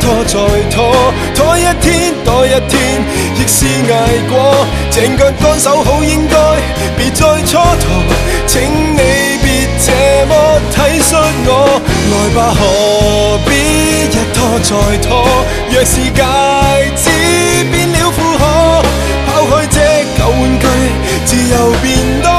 拖再拖，拖一天多一天，亦是捱過。正腳乾手好應該，別再蹉跎。請你別這麼體恤我，來吧，何必一拖再拖？若是戒指變了負荷，拋開這舊玩具，自由變多。